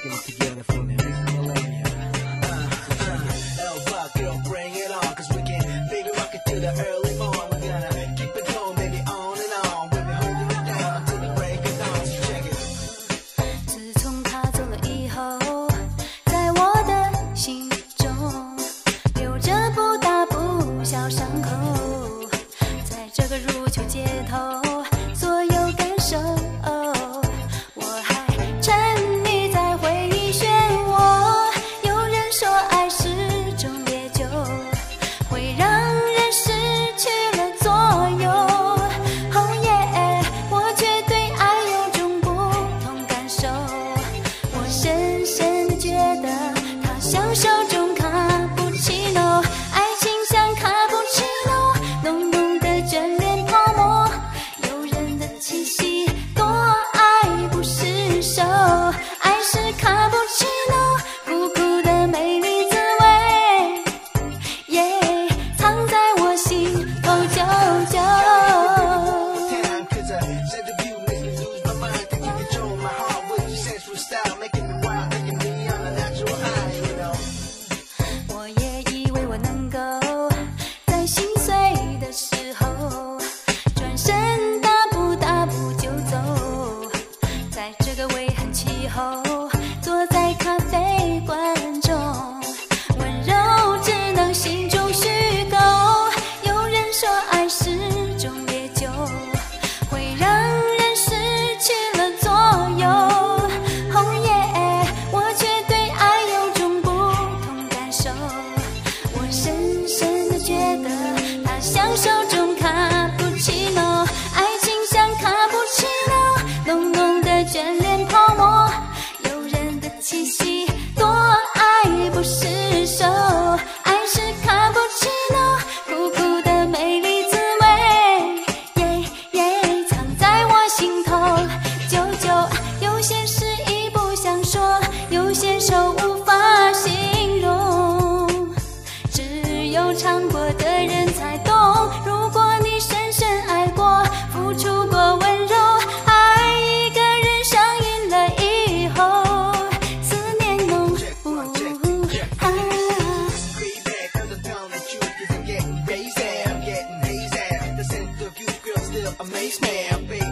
put it together for the next millennium. L-Rock, girl, bring it on, cause we can baby rock it to the early morn. We're gonna keep it going, baby, on and on. We'll be holding it down until the break of dawn, so check it. 自从他走了以后，在我的心中留着不大不小伤口，在这个如秋街头，所有感受，我还沉溺在回忆漩涡。有人说爱是种烈酒，会让人失去了左右。Oh yeah， 我却对爱有种不同感受。我深深地觉得，它像手中卡布奇诺，爱情像卡布奇诺，浓浓的眷恋泡沫，诱人的气息，多爱不释手。爱是卡布奇诺，苦苦的美丽滋味，藏在我心头久久。 Town, cause said the view makes me lose my mind. Think you control my heart with your sensual style, making me wild, making me on a natural high, you know. 我也以为我能够在心碎的时候转身大步大步就走，在这个微寒气候，坐在咖啡馆中，温柔只能心中虚构。有人说爱是种烈酒，会让人失去了左右。Oh yeah， 我却对爱有种不同感受。我深深地觉得，它像手中卡布奇诺，爱情像卡布奇诺，浓浓的眷恋泡沫，诱人的气息，多爱不释手。爱是卡布奇诺，苦苦的美丽滋味，藏在我心头久久。有些事已不想说，有些手无法形容，只有尝过的人才懂。如果你深深爱过，付出过温柔，爱一个人上瘾了以后，思念浓。 Baby, cause I'm telling the truth, cause I'm getting crazy, I'm getting hazy. The scent of you, girl, still amaze me, baby.